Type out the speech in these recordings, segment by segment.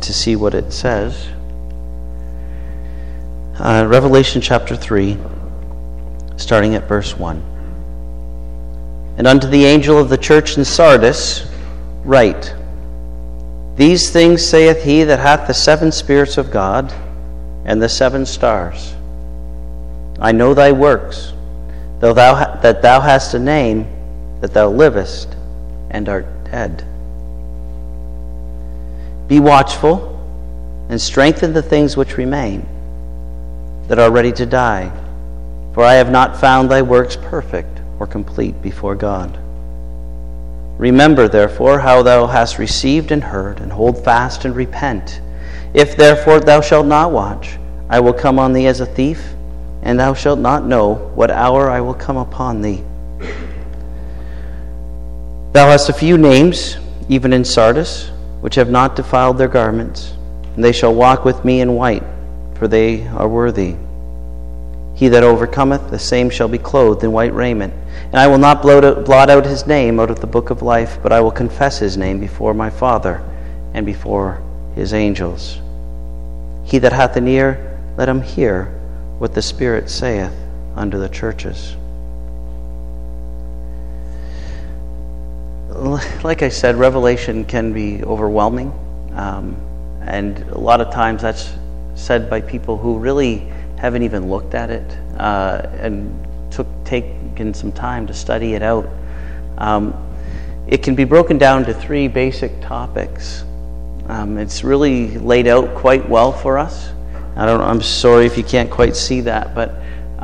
to see what it says. Revelation chapter 3, starting at verse 1. And unto the angel of the church in Sardis write, These things saith he that hath the 7 spirits of God and the 7 stars. I know thy works, that thou hast a name, that thou livest and art dead. Be watchful and strengthen the things which remain, that are ready to die. For I have not found thy works perfect or complete before God. Remember, therefore, how thou hast received and heard, and hold fast and repent. If therefore thou shalt not watch, I will come on thee as a thief, and thou shalt not know what hour I will come upon thee. Thou hast a few names, even in Sardis, which have not defiled their garments, and they shall walk with me in white, for they are worthy. He that overcometh, the same shall be clothed in white raiment. And I will not blot out his name out of the book of life, but I will confess his name before my Father and before his angels. He that hath an ear, let him hear what the Spirit saith unto the churches. Like I said, Revelation can be overwhelming. And a lot of times that's said by people who really haven't even looked at it and taken some time to study it out. It can be broken down to 3 basic topics. It's really laid out quite well for us. I'm sorry if you can't quite see that, but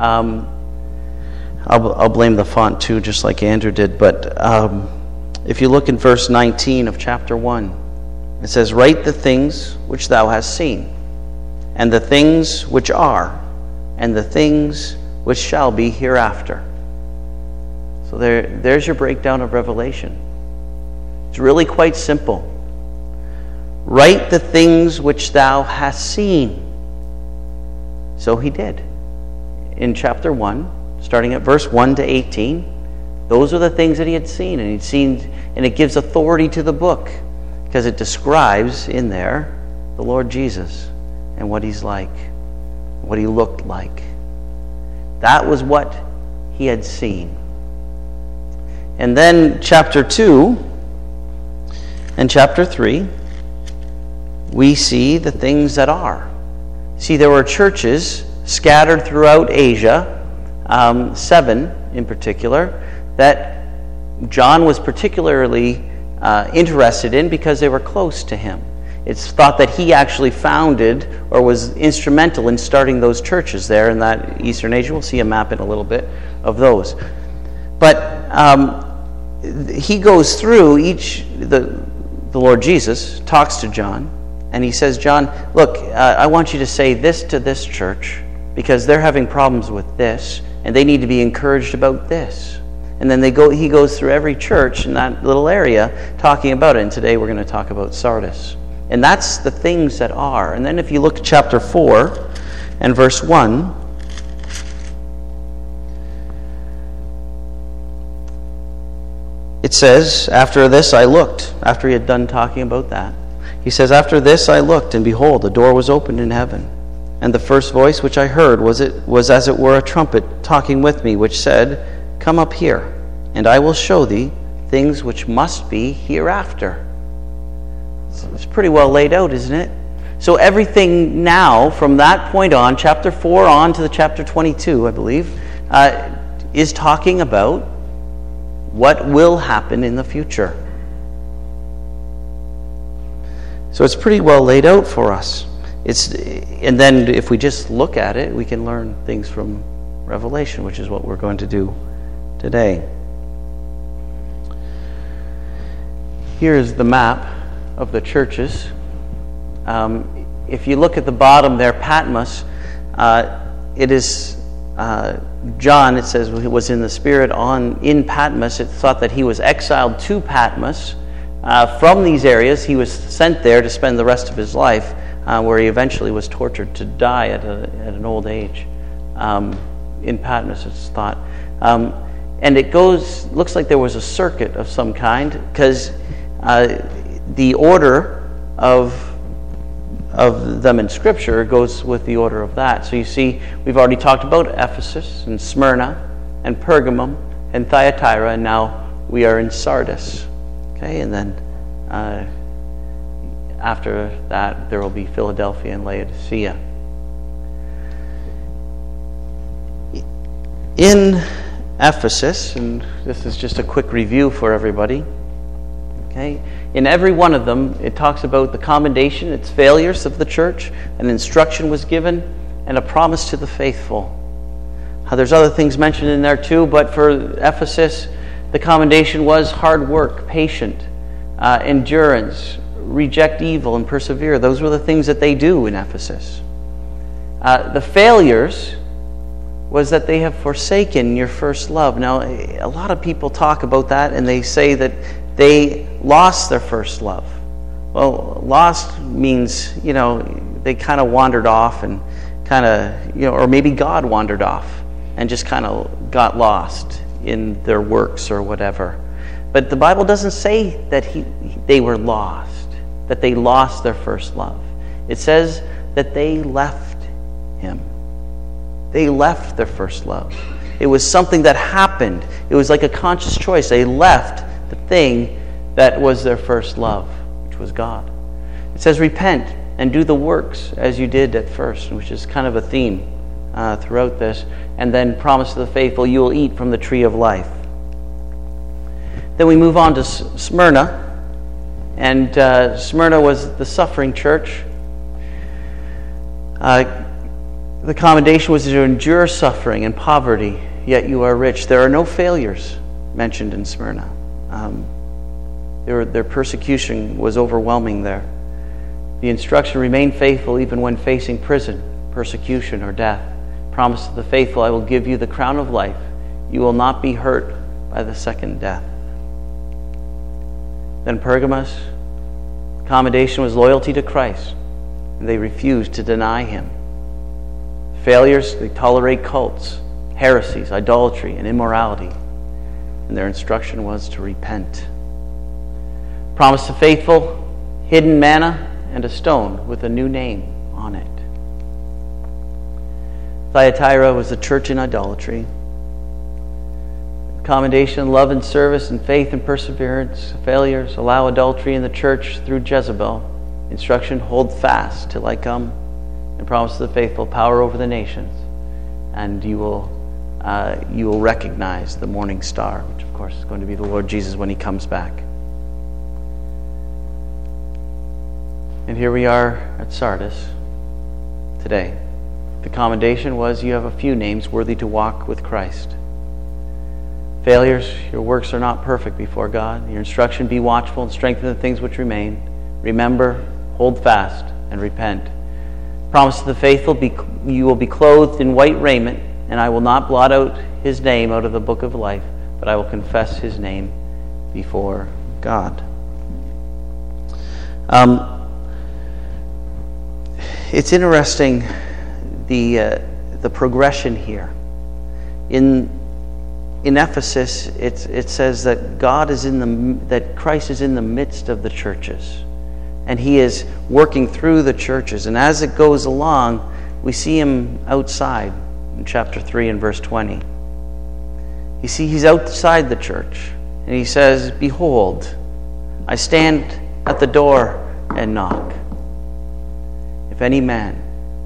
I'll blame the font too, just like Andrew did. But if you look in verse 19 of chapter 1, it says, Write the things which thou hast seen, and the things which are, and the things which shall be hereafter. So there's your breakdown of Revelation. It's really quite simple. Write the things which thou hast seen. So he did. In chapter 1, starting at verse 1 to 18, those are the things that he had seen. And it gives authority to the book, because it describes in there the Lord Jesus and what he's like, what he looked like. That was what he had seen. And then chapter 2 and chapter 3, we see the things that are. See, there were churches scattered throughout Asia, 7 in particular, that John was particularly interested in because they were close to him. It's thought that he actually founded or was instrumental in starting those churches there in that Eastern Asia. We'll see a map in a little bit of those. But he goes through the Lord Jesus talks to John, and he says, John, look, I want you to say this to this church because they're having problems with this, and they need to be encouraged about this. And then he goes through every church in that little area talking about it. And today we're going to talk about Sardis. And that's the things that are. And then if you look at chapter 4 and verse 1, it says, After this I looked, after he had done talking about that, he says, After this I looked, and behold, a door was opened in heaven. And the first voice which I heard was as it were a trumpet talking with me, which said, Come up here, and I will show thee things which must be hereafter. It's pretty well laid out, isn't it? So everything now, from that point on, chapter 4 on to the chapter 22, I believe, is talking about what will happen in the future. So it's pretty well laid out for us. And then if we just look at it, we can learn things from Revelation, which is what we're going to do today. Here's the map of the churches. If you look at the bottom there, Patmos, it is John, it says, was in the Spirit in Patmos. It's thought that he was exiled to Patmos. From these areas, he was sent there to spend the rest of his life, where he eventually was tortured to die at an old age. In Patmos, it's thought. And it looks like there was a circuit of some kind, because the order of of them in Scripture goes with the order of that. So you see, we've already talked about Ephesus and Smyrna and Pergamum and Thyatira, and now we are in Sardis. Okay, and then after that there will be Philadelphia and Laodicea. In Ephesus, and this is just a quick review for everybody, okay, in every one of them it talks about the commendation, its failures of the church, an instruction was given, and a promise to the faithful. There's other things mentioned in there too, but for Ephesus, the commendation was hard work, patient, endurance, reject evil, and persevere. Those were the things that they do in Ephesus. The failures was that they have forsaken your first love. Now, a lot of people talk about that, and they say that they lost their first love. Well, lost means, they kind of wandered off and kind of, or maybe God wandered off and just kind of got lost in their works or whatever. But the Bible doesn't say that they were lost, that they lost their first love. It says that they left Him. They left their first love. It was something that happened. It was like a conscious choice. They left the thing that was their first love, which was God. It says, repent and do the works as you did at first, which is kind of a theme throughout this. And then promise to the faithful, you will eat from the tree of life. Then we move on to Smyrna. And Smyrna was the suffering church. The commendation was to endure suffering and poverty, yet you are rich. There are no failures mentioned in Smyrna. Their persecution was overwhelming there. The instruction, remain faithful even when facing prison, persecution, or death. Promise to the faithful, I will give you the crown of life. You will not be hurt by the second death. Then Pergamos, commendation was loyalty to Christ, and they refused to deny Him. Failures, they tolerate cults, heresies, idolatry, and immorality. And their instruction was to repent. Promise to faithful, hidden manna, and a stone with a new name on it. Thyatira was the church in idolatry. Commendation, love and service, and faith and perseverance. Failures, allow adultery in the church through Jezebel. Instruction, hold fast till I come. And promise to the faithful, power over the nations, and you will recognize the morning star, which of course is going to be the Lord Jesus when He comes back. And here we are at Sardis today. The commendation was, you have a few names worthy to walk with Christ. Failures, your works are not perfect before God. Your instruction, be watchful and strengthen the things which remain. Remember, hold fast, and repent. Promise to the faithful, you will be clothed in white raiment, and I will not blot out his name out of the book of life, but I will confess his name before God. It's interesting, the progression here. In Ephesus, it says that that Christ is in the midst of the churches. And He is working through the churches. And as it goes along, we see Him outside in chapter 3 and verse 20. You see, He's outside the church. And He says, behold, I stand at the door and knock. If any man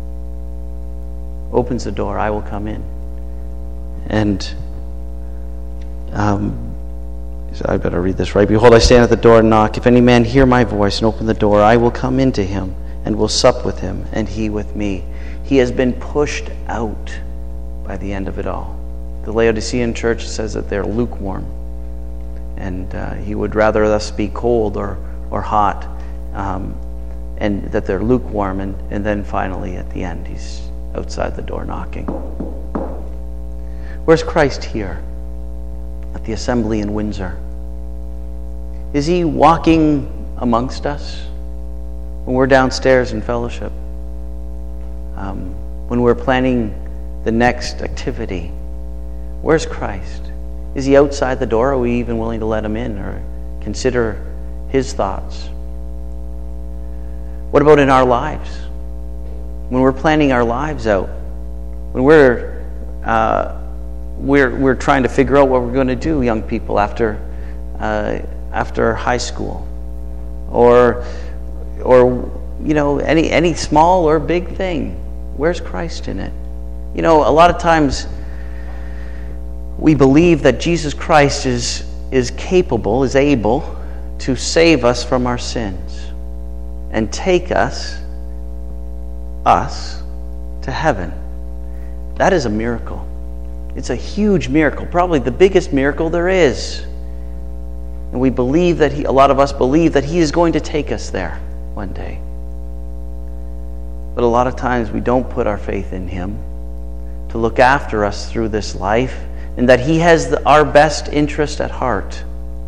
opens the door, I will come in. And I better read this right. Behold, I stand at the door and knock. If any man hear my voice and open the door, I will come into him and will sup with him and he with me. He has been pushed out by the end of it all. The Laodicean church says that they're lukewarm. And he would rather us be cold or hot. And that they're lukewarm. And then finally at the end, He's outside the door knocking. Where's Christ here? At the assembly in Windsor. Is He walking amongst us when we're downstairs in fellowship? When we're planning the next activity? Where's Christ? Is He outside the door? Are we even willing to let Him in or consider His thoughts? What about in our lives? When we're planning our lives out, when we're trying to figure out what we're going to do, young people, after high school, or any small or big thing, where's Christ in it? A lot of times we believe that Jesus Christ is capable, is able to save us from our sins and take us to heaven. That is a miracle. It's a huge miracle, probably the biggest miracle there is. And we believe that a lot of us believe that He is going to take us there one day. But a lot of times we don't put our faith in Him to look after us through this life, and that He has our best interest at heart.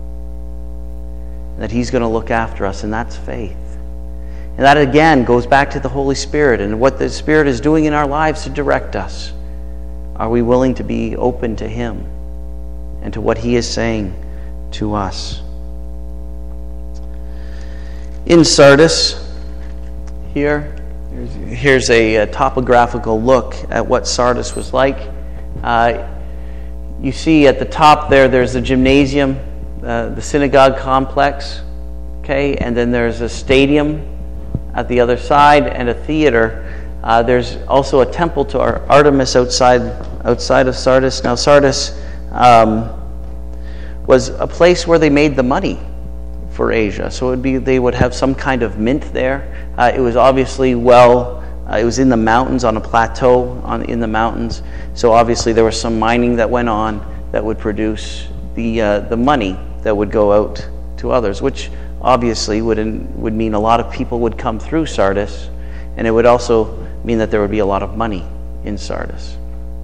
That He's going to look after us, and that's faith. And that again goes back to the Holy Spirit and what the Spirit is doing in our lives to direct us. Are we willing to be open to Him and to what He is saying to us? In Sardis, here's a topographical look at what Sardis was like. You see at the top there's the gymnasium, the synagogue complex, okay, and then there's a stadium at the other side and a theater. There's also a temple to Artemis outside of Sardis. Now Sardis was a place where they made the money for Asia. So they would have some kind of mint there. It was obviously it was in the mountains, on a plateau in the mountains. So obviously there was some mining that went on that would produce the money that would go out to others, which obviously would mean a lot of people would come through Sardis, and it would also mean that there would be a lot of money in Sardis.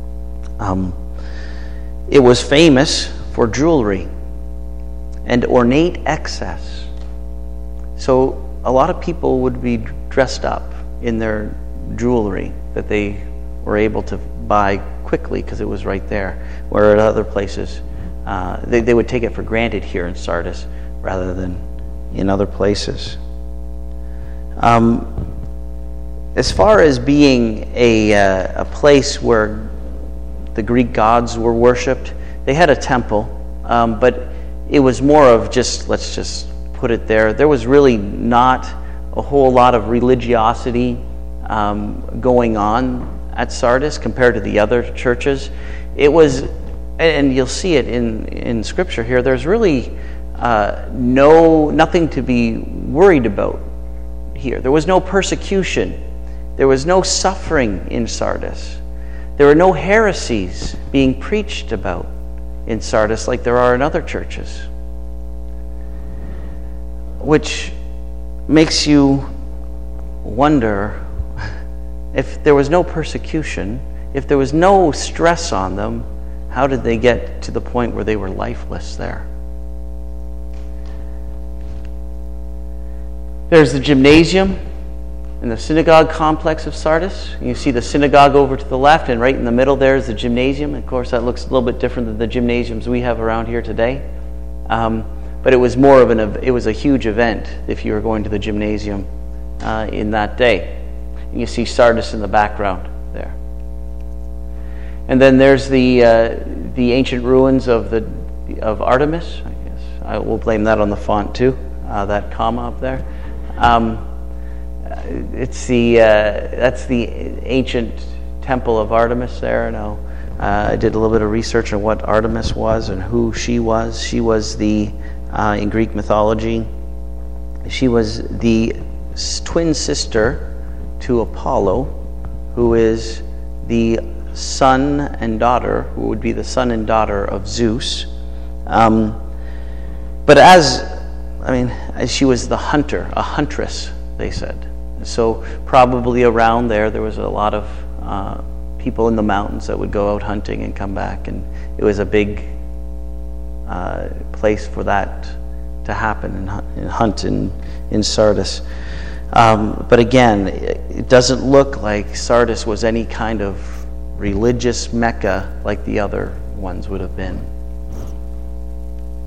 It was famous for jewelry and ornate excess. So a lot of people would be dressed up in their jewelry that they were able to buy quickly because it was right there, where at other places they would take it for granted here in Sardis rather than in other places. As far as being a place where the Greek gods were worshipped, they had a temple, but it was more of let's just put it there. There was really not a whole lot of religiosity going on at Sardis compared to the other churches. It was, and you'll see it in Scripture here, there's really nothing to be worried about here. There was no persecution. There was no suffering in Sardis. There were no heresies being preached about in Sardis like there are in other churches. Which makes you wonder, if there was no persecution, if there was no stress on them, how did they get to the point where they were lifeless there? There's the gymnasium and the synagogue complex of Sardis. You see the synagogue over to the left, and right in the middle there is the gymnasium. Of course, that looks a little bit different than the gymnasiums we have around here today. But it was more of it was a huge event if you were going to the gymnasium in that day. And you see Sardis in the background there. And then there's the ancient ruins of Artemis. I guess I will blame that on the font too. That comma up there. That's the ancient temple of Artemis there. Now, I did a little bit of research on what Artemis was and who she was. She was in Greek mythology, she was the twin sister to Apollo, who is the son and daughter, who would be the son and daughter of Zeus. But she was the hunter, a huntress, they said. So probably around there was a lot of people in the mountains that would go out hunting and come back, and it was a big place for that to happen and hunt in Sardis. But again, it doesn't look like Sardis was any kind of religious mecca like the other ones would have been.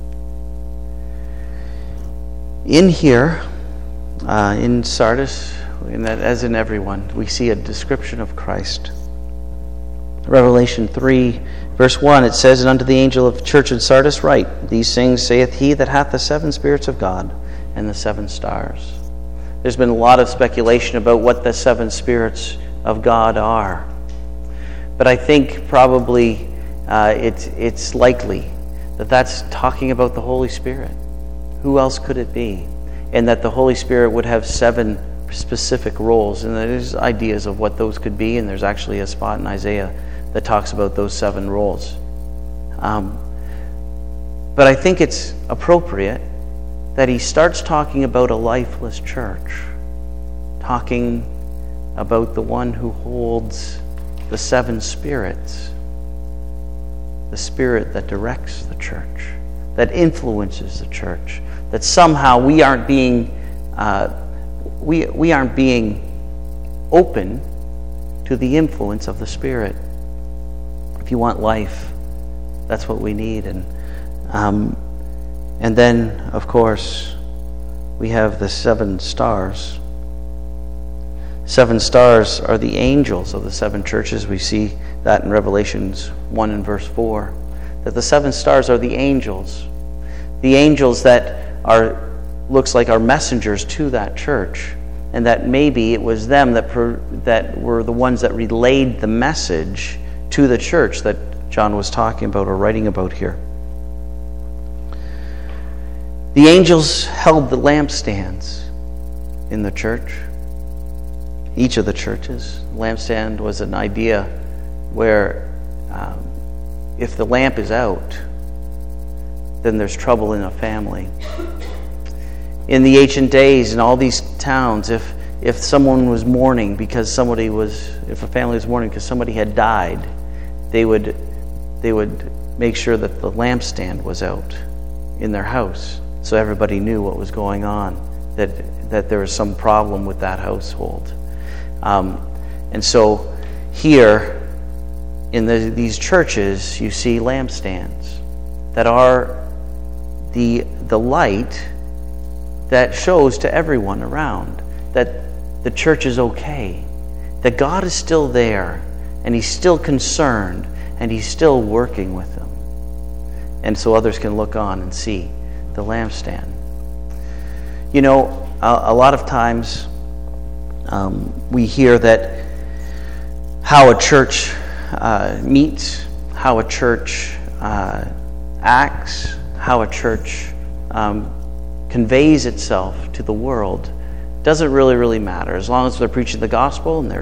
In here, in Sardis, in that, as in everyone, we see a description of Christ. Revelation 3, verse 1, it says, "And unto the angel of the church in Sardis write, These things saith he that hath the 7 spirits of God and the 7 stars." There's been a lot of speculation about what the 7 spirits of God are. But I think probably it's likely that that's talking about the Holy Spirit. Who else could it be? And that the Holy Spirit would have 7 specific roles. And there's ideas of what those could be, and there's actually a spot in Isaiah that talks about those 7 roles. But I think it's appropriate that he starts talking about a lifeless church, talking about the one who holds the 7 spirits, the spirit that directs the church, that influences the church, that somehow we aren't being open to the influence of the Spirit. If you want life, that's what we need. And then, of course, we have the 7 stars. 7 stars are the angels of the 7 churches. We see that in Revelations 1 and verse 4. That the 7 stars are the angels. The angels that looks like are messengers to that church. And that maybe it was them that were the ones that relayed the message to the church that John was talking about or writing about here. The angels held the lampstands in the church, each of the churches. Lampstand was an idea where if the lamp is out, then there's trouble in a family. In the ancient days, in all these towns, if someone was mourning if a family was mourning because somebody had died, they would make sure that the lampstand was out in their house, so everybody knew what was going on, that there was some problem with that household. And so here in these churches, you see lampstands that are the light that shows to everyone around that the church is okay, that God is still there, and He's still concerned, and He's still working with them. And so others can look on and see the lampstand. You know, a lot of times we hear that how a church meets, how a church acts, how a church conveys itself to the world doesn't really matter, as long as they're preaching the gospel and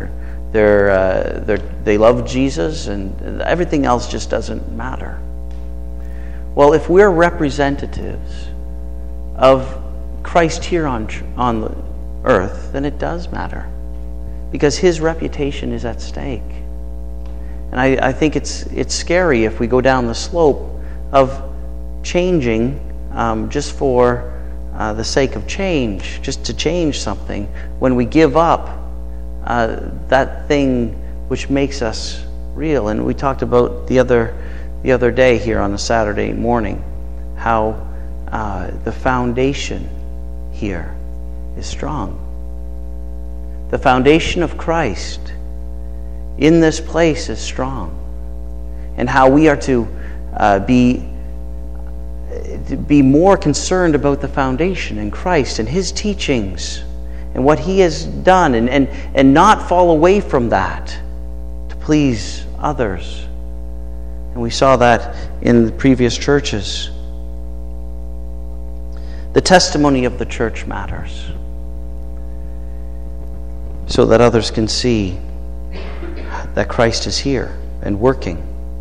they love Jesus, and everything else just doesn't matter. Well, if we're representatives of Christ here on the earth, then it does matter, because His reputation is at stake. And I think it's scary if we go down the slope of changing just for the sake of change, just to change something, when we give up that thing which makes us real. And we talked about the other day here on a Saturday morning how the foundation here is strong. The foundation of Christ in this place is strong, and how we are to be more concerned about the foundation in Christ and His teachings and what He has done, and not fall away from that to please others. And we saw that in the previous churches. The testimony of the church matters, so that others can see that Christ is here and working.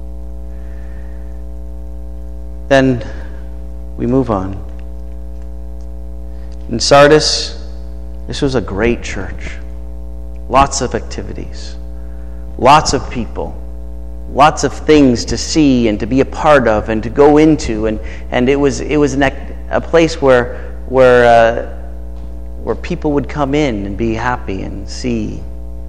Then we move on. In Sardis, this was a great church. Lots of activities, lots of people, lots of things to see and to be a part of and to go into, and it was a place where people would come in and be happy and see.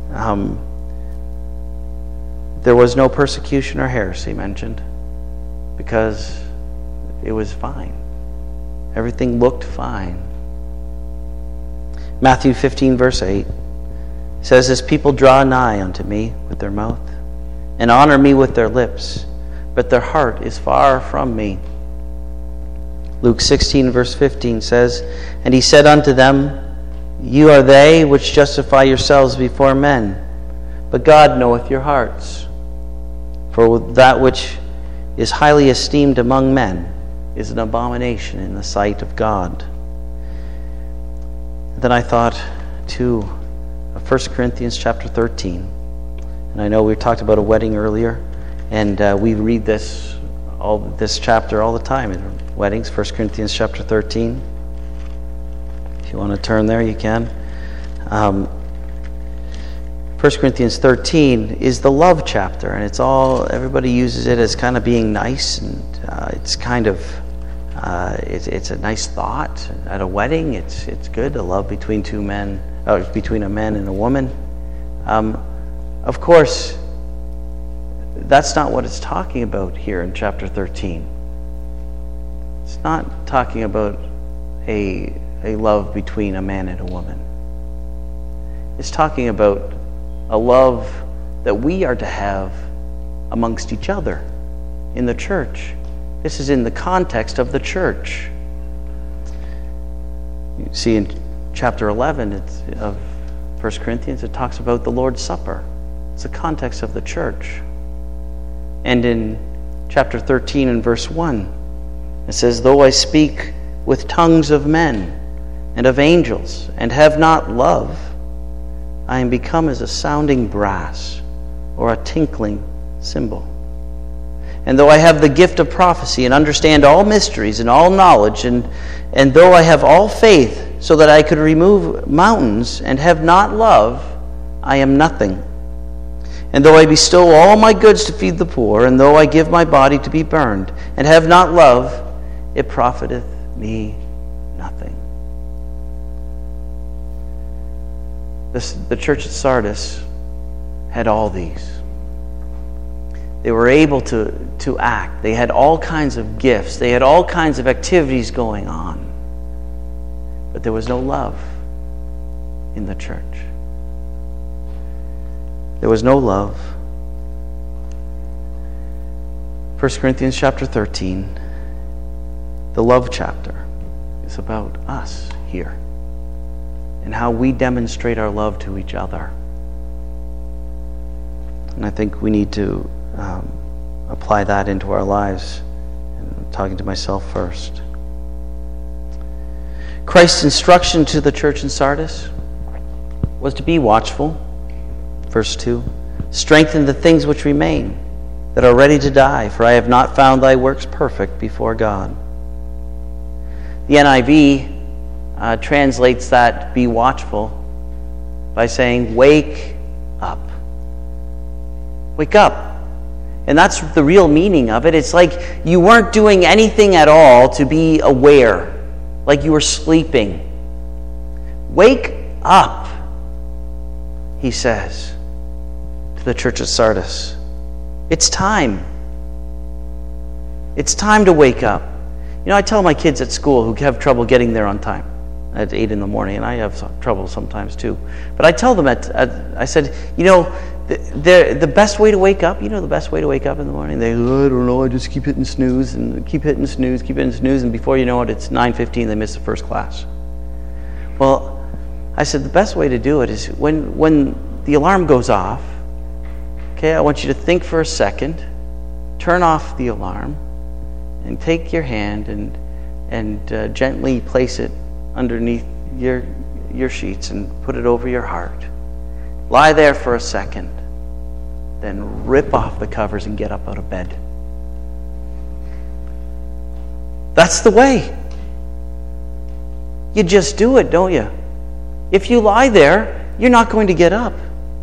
There was no persecution or heresy mentioned, because it was fine. Everything looked fine. Matthew 15, verse 8. It says, "As people draw nigh unto me with their mouth, and honor me with their lips, but their heart is far from me." Luke 16, verse 15 says, "And he said unto them, You are they which justify yourselves before men, but God knoweth your hearts. For that which is highly esteemed among men is an abomination in the sight of God." Then I thought, too, of 1 Corinthians chapter 13. And I know we talked about a wedding earlier, and we read this chapter all the time in weddings, 1 Corinthians chapter 13. If you want to turn there, you can. 1 Corinthians 13 is the love chapter, and everybody uses it as kind of being nice, and it's kind of it's a nice thought at a wedding. It's good, a love between between a man and a woman. Of course, that's not what it's talking about here in chapter 13. It's not talking about a love between a man and a woman. It's talking about a love that we are to have amongst each other in the church. This is in the context of the church. You see in chapter 11 of 1 Corinthians, it talks about the Lord's Supper. It's the context of the church. And in chapter 13 and verse 1, it says, "Though I speak with tongues of men and of angels, and have not love, I am become as a sounding brass or a tinkling cymbal. And though I have the gift of prophecy and understand all mysteries and all knowledge, and though I have all faith so that I could remove mountains and have not love, I am nothing. And though I bestow all my goods to feed the poor, and though I give my body to be burned and have not love, it profiteth me nothing." The church at Sardis had all these. They were able to act. They had all kinds of gifts. They had all kinds of activities going on. But there was no love in the church. There was no love. 1 Corinthians chapter 13, the love chapter, is about us here and how we demonstrate our love to each other. And I think we need to apply that into our lives. And I'm talking to myself first. Christ's instruction to the church in Sardis was to be watchful. Verse 2, "Strengthen the things which remain, that are ready to die, for I have not found thy works perfect before God." The NIV translates that "be watchful" by saying, "Wake up." Wake up. And that's the real meaning of it. It's like you weren't doing anything at all to be aware, like you were sleeping. Wake up, he says to the church at Sardis. It's time. It's time to wake up. You know, I tell my kids at school who have trouble getting there on time at 8 in the morning, and I have trouble sometimes too. But I tell them, I said, you know, the best way to wake up, the best way to wake up in the morning? They go, "I don't know, I just keep hitting snooze and keep hitting snooze, and before you know it, it's 9:15, they miss the first class." Well, I said, the best way to do it is when the alarm goes off, okay, I want you to think for a second, turn off the alarm, and take your hand and gently place it underneath your sheets and put it over your heart. Lie there for a second, then rip off the covers and get up out of bed. That's the way. You just do it, don't you? If you lie there, you're not going to get up.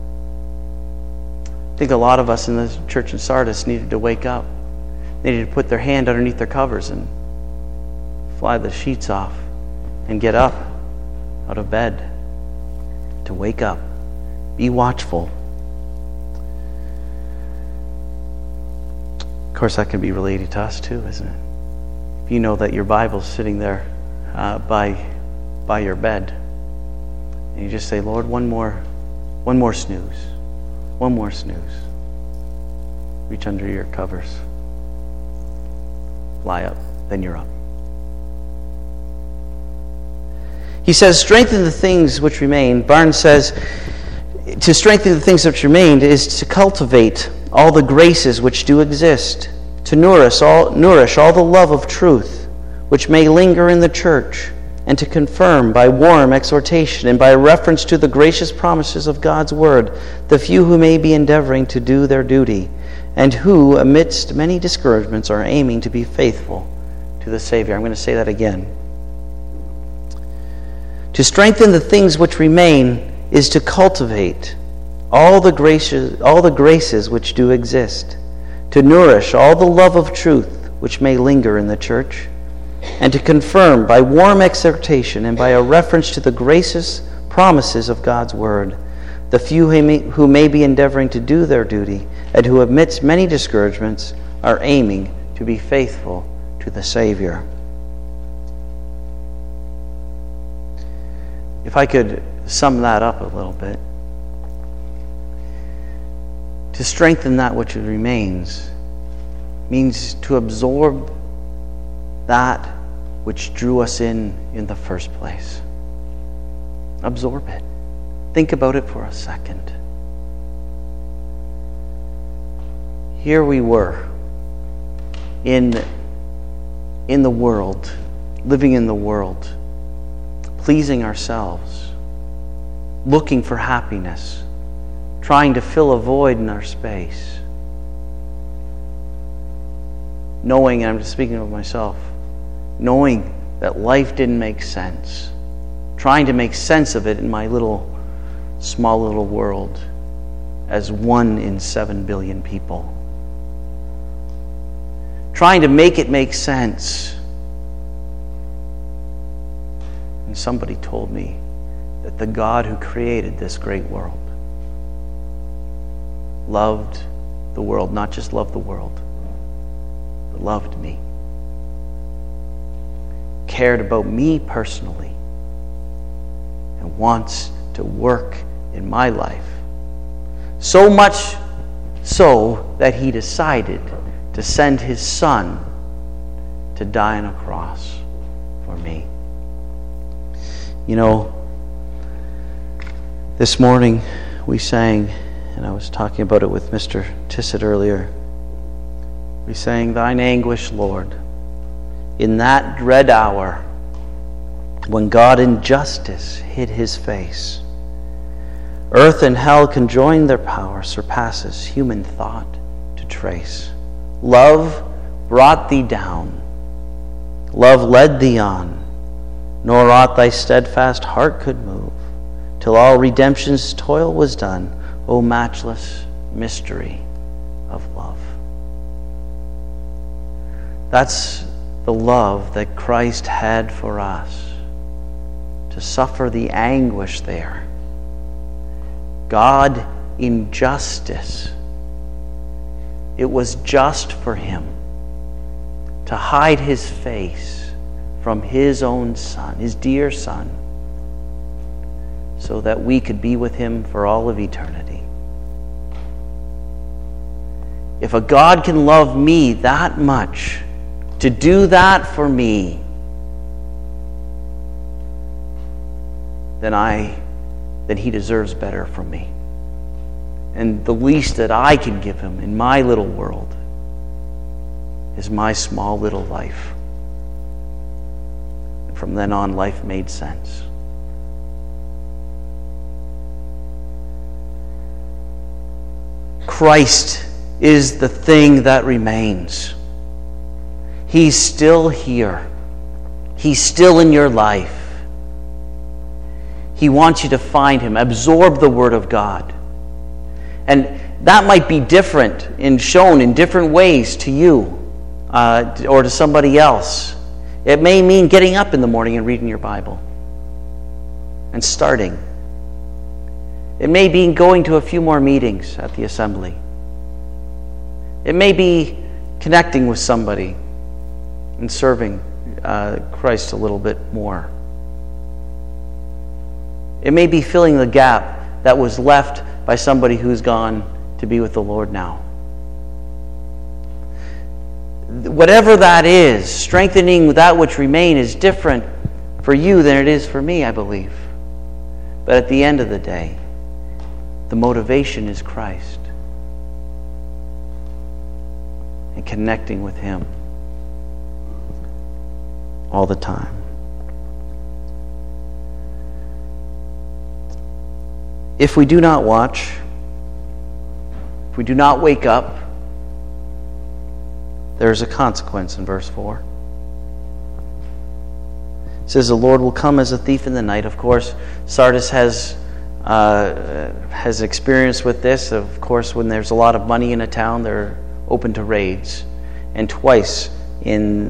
I think a lot of us in the church in Sardis needed to wake up. They needed to put their hand underneath their covers and fly the sheets off and get up out of bed. To wake up. Be watchful. Of course, that can be related to us too, isn't it? If you know that your Bible's sitting there by your bed, and you just say, "Lord, one more One more snooze. One more snooze. Reach under your covers. Fly up. Then you're up. He says, strengthen the things which remain. Barnes says, to strengthen the things which remain is to cultivate all the graces which do exist, to nourish all the love of truth which may linger in the church, and to confirm by warm exhortation and by reference to the gracious promises of God's word the few who may be endeavoring to do their duty, and who, amidst many discouragements, are aiming to be faithful to the Savior. I'm going to say that again. To strengthen the things which remain is to cultivate all the graces which do exist, to nourish all the love of truth which may linger in the church, and to confirm by warm exhortation and by a reference to the gracious promises of God's word the few who may be endeavoring to do their duty, and who amidst many discouragements are aiming to be faithful to the Savior. If I could sum that up a little bit, to strengthen that which remains means to absorb that which drew us in the first place. Absorb it. Think about it for a second. Here we were in the world, living in the world, pleasing ourselves, looking for happiness, trying to fill a void in our space, knowing, and I'm just speaking of myself, knowing that life didn't make sense, trying to make sense of it in my small little world as 1 in 7 billion people, trying to make it make sense. And somebody told me that the God who created this great world loved the world, not just loved the world, but loved me, cared about me personally, and wants to work in my life. So much so that he decided to send his Son to die on a cross for me. You know, this morning we sang, and I was talking about it with Mr. Tissett earlier. We sang, "Thine anguish, Lord, in that dread hour when God in justice hid his face. Earth and hell conjoined, their power surpasses human thought to trace. Love brought thee down, love led thee on, nor aught thy steadfast heart could move, till all redemption's toil was done, O matchless mystery of love." That's the love that Christ had for us, to suffer the anguish there. God in justice. It was just for him to hide his face from his own Son, his dear Son, so that we could be with him for all of eternity. If a God can love me that much, to do that for me, then he deserves better from me. And the least that I can give him in my little world is my small little life. And from then on, life made sense. Christ is the thing that remains. He's still here. He's still in your life. He wants you to find him. Absorb the Word of God. And that might be different and shown in different ways to you or to somebody else. It may mean getting up in the morning and reading your Bible and starting. It may be going to a few more meetings at the assembly. It may be connecting with somebody and serving Christ a little bit more. It may be filling the gap that was left by somebody who's gone to be with the Lord now. Whatever that is, strengthening that which remain is different for you than it is for me, I believe. But at the end of the day, the motivation is Christ and connecting with Him all the time. If we do not watch, if we do not wake up, there is a consequence in verse 4. It says, the Lord will come as a thief in the night. Of course, Sardis has experience with this. Of course, when there's a lot of money in a town, they're open to raids. And twice in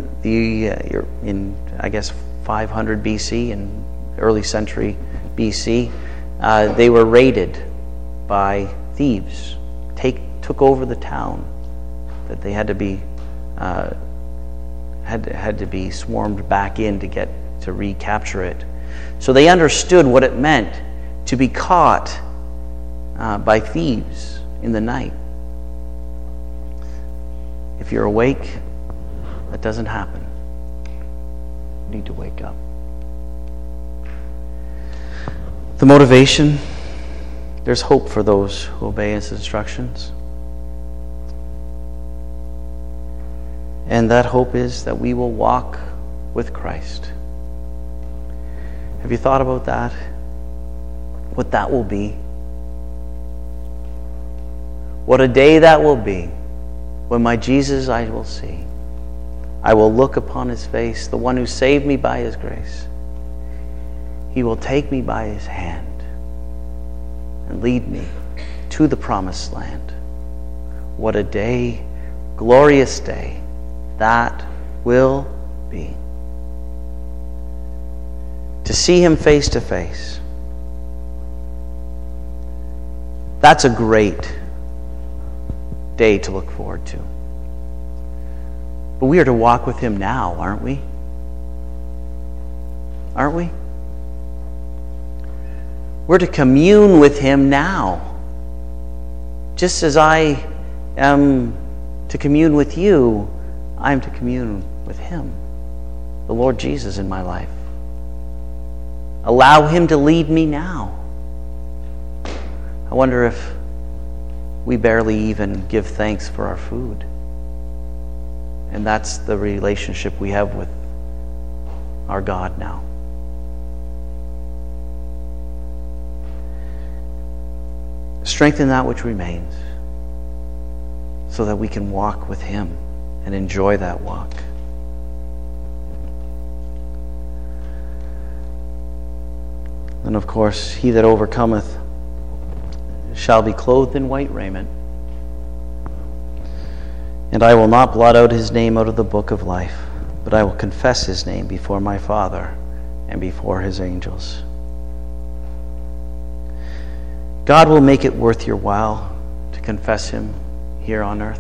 I guess 500 BC and early century BC, they were raided by thieves. Took over the town. That they had to be had to be swarmed back in to recapture it. So they understood what it meant to be caught by thieves in the night. If you're awake, that doesn't happen. You need to wake up. The motivation, there's hope for those who obey His instructions. And that hope is that we will walk with Christ. Have you thought about that? What that will be? What a day that will be when my Jesus I will see. I will look upon His face, the one who saved me by His grace. He will take me by His hand and lead me to the promised land. What a day, glorious day that will be. To see Him face to face. That's a great day to look forward to. But we are to walk with Him now, aren't we? Aren't we? We're to commune with Him now. Just as I am to commune with you, I am to commune with Him, the Lord Jesus in my life. Allow Him to lead me now. I wonder if we barely even give thanks for our food. And that's the relationship we have with our God now. Strengthen that which remains so that we can walk with Him and enjoy that walk. And of course, he that overcometh shall be clothed in white raiment. And I will not blot out his name out of the book of life, but I will confess his name before my Father and before His angels. God will make it worth your while to confess Him here on earth.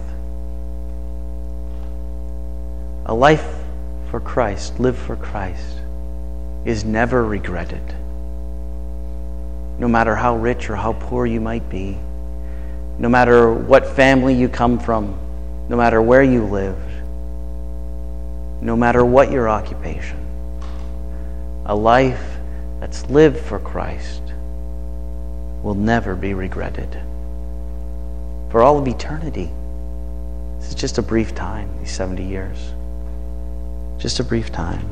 A life for Christ, live for Christ, is never regretted. No matter how rich or how poor you might be, no matter what family you come from, no matter where you live, no matter what your occupation, a life that's lived for Christ will never be regretted. For all of eternity. This is just a brief time, these 70 years. Just a brief time.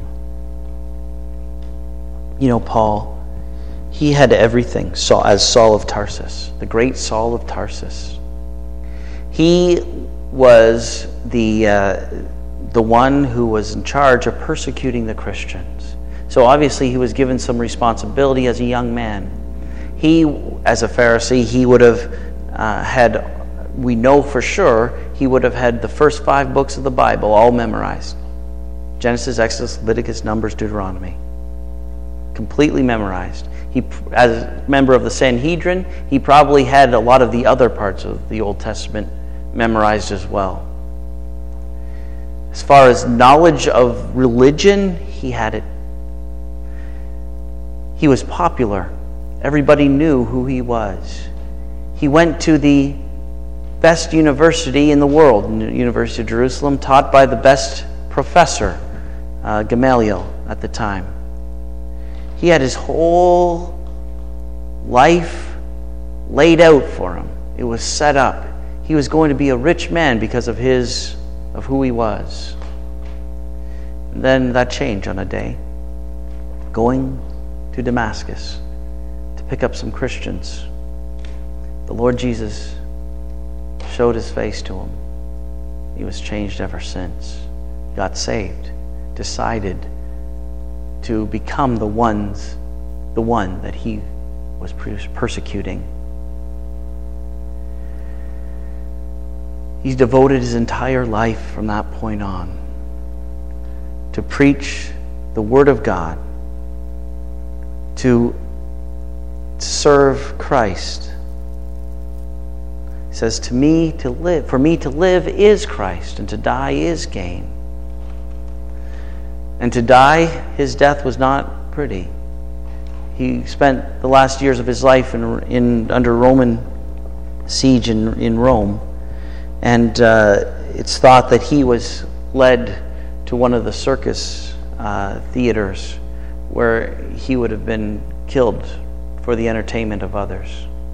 You know, Paul, he had everything, as Saul of Tarsus, the great Saul of Tarsus. He was the one who was in charge of persecuting the Christians. So obviously he was given some responsibility as a young man. He, as a Pharisee, he would have we know for sure, he would have had the first 5 books of the Bible all memorized. Genesis, Exodus, Leviticus, Numbers, Deuteronomy. Completely memorized. He, as a member of the Sanhedrin, he probably had a lot of the other parts of the Old Testament memorized as well. As far as knowledge of religion, he had it. He was popular Everybody knew who he was. He went to the best university in the world, University of Jerusalem, taught by the best professor, Gamaliel, at the time. He had his whole life laid out for him. It was set up. He was going to be a rich man because of who he was. And then that changed on a day. Going to Damascus to pick up some Christians, the Lord Jesus showed his face to him. He was changed ever since. He got saved, decided to become the one that he was persecuting. He's devoted his entire life from that point on to preach the Word of God, to serve Christ. He says, for me to live is Christ, and to die is gain. And to die, his death was not pretty. He spent the last years of his life under Roman siege in Rome, and it's thought that he was led to one of the circus theaters where he would have been killed for the entertainment of others.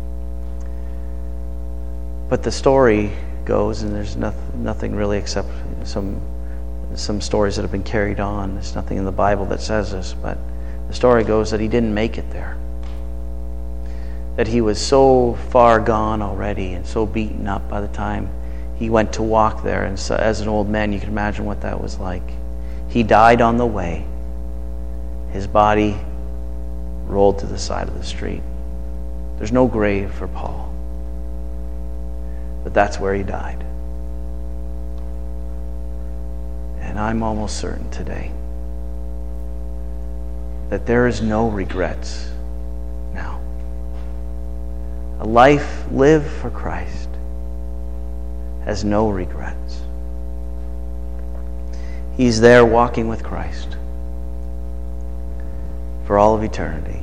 But the story goes, and there's nothing really except some stories that have been carried on. There's nothing in the Bible that says this, but the story goes that he didn't make it there. That he was so far gone already and so beaten up by the time he went to walk there. And so, as an old man, you can imagine what that was like. He died on the way. His body rolled to the side of the street. There's no grave for Paul. But that's where he died. And I'm almost certain today that there is no regrets now. A life lived for Christ has no regrets. He's there walking with Christ for all of eternity.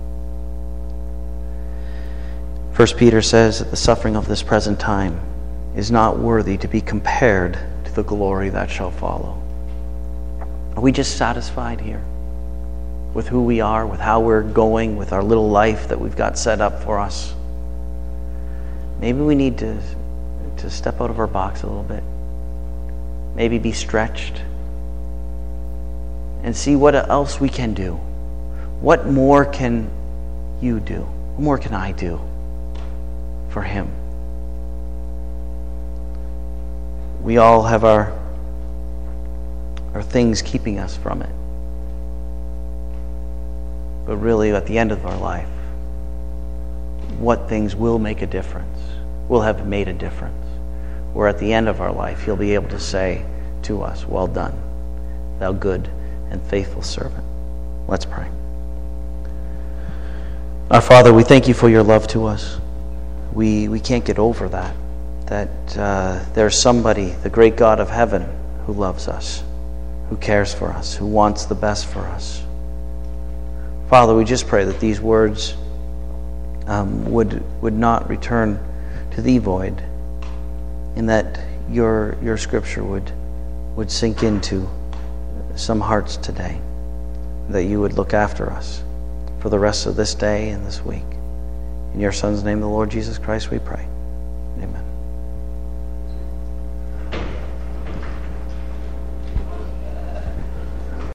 1 Peter says that the suffering of this present time is not worthy to be compared to the glory that shall follow. Are we just satisfied here with who we are, with how we're going, with our little life that we've got set up for us? Maybe we need to step out of our box a little bit. Maybe be stretched and see what else we can do. What more can you do? What more can I do for him? We all have our things keeping us from it. But really, at the end of our life, what things will make a difference, will have made a difference. Where at the end of our life, he'll be able to say to us, "Well done, thou good and faithful servant." Let's pray. Our Father, we thank you for your love to us. We can't get over that there's somebody, the great God of heaven, who loves us, who cares for us, who wants the best for us. Father, we just pray that these words would not return to thee void, and that your scripture would sink into some hearts today, that you would look after us for the rest of this day and this week. In your Son's name, the Lord Jesus Christ, we pray.